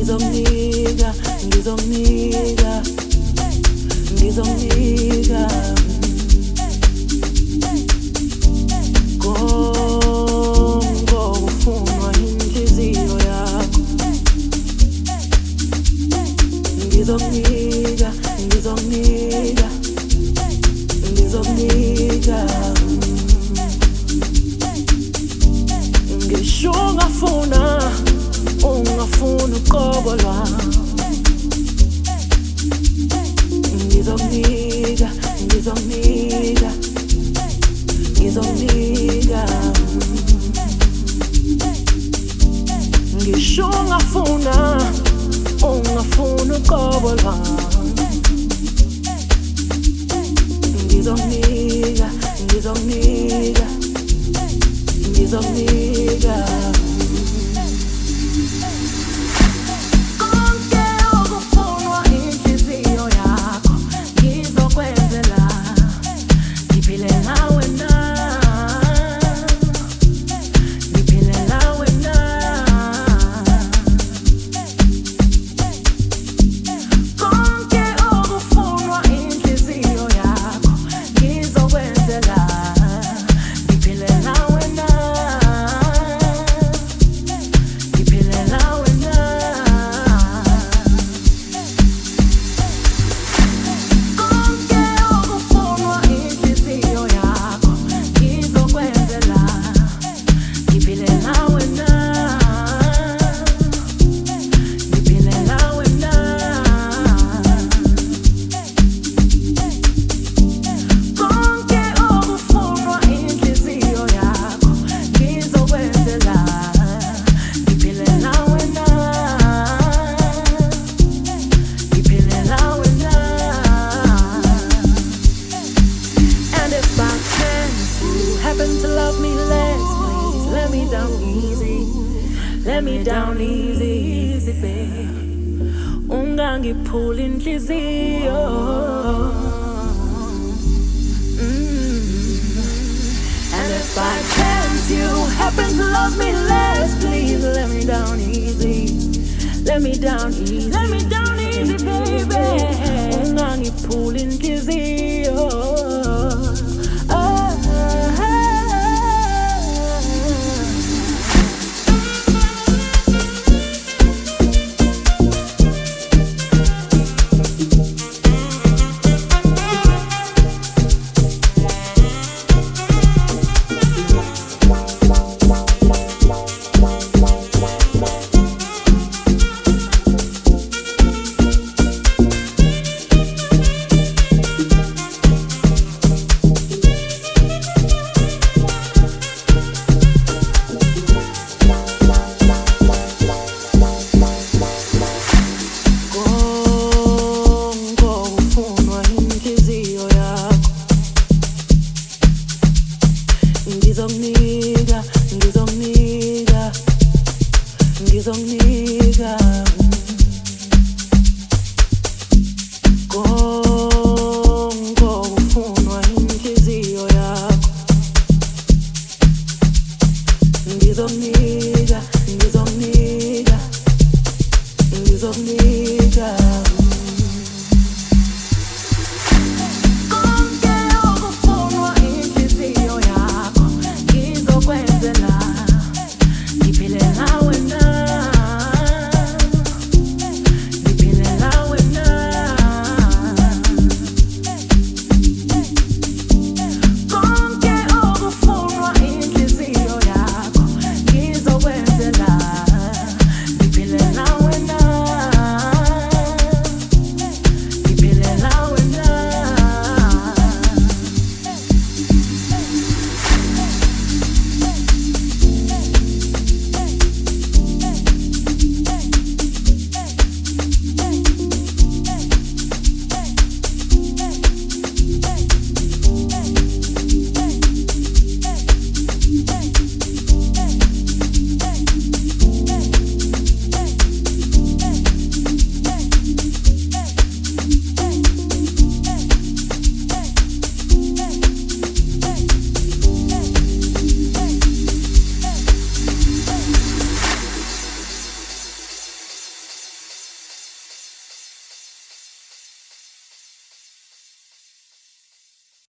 ngizomnika konke okufunwa inhliziyo yakho. Ngizomnika ngisho ungafuna uqobo lwami. Ngizomnika ngisho ungafuna uqobo lwami. Ngizomnika konke okufunwa inhliziyo yakho. Ngizokwenzela ngiphile nawe na, ngiphile nawe na. Konke okufunwa inhliziyo yakho. Ngizokwenzela ngiphile nawe na, ngiphile nawe na. Konke okufunwa inhliziyo yakho. Ngizokwenzela ngiphile nawe na, ngiphile nawe na. Konke okufunwa inhliziyo yakho. Ngizokwenzela ngiphile nawe na, ngiphile nawe na. And if by chance you happen to love me less, please let me down easy, let me down easy, babe. Ungangiphuli inhliziyo. And if by chance you happen to love me less, please let me down easy, let me down easy, let me down easy, baby. Ungangiphuli inhliziyo. Konke okufunwa inhliziyo yakho. Ngizomnika